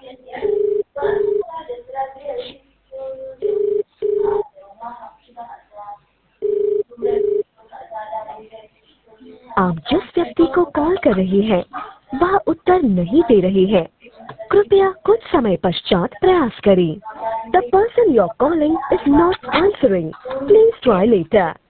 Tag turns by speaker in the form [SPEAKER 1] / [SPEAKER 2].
[SPEAKER 1] आप जिस व्यक्ति को कॉल कर रहे हैं वह उत्तर नहीं दे रहे हैं। कृपया कुछ समय पश्चात प्रयास करें। The person you're calling is not answering. Please try later.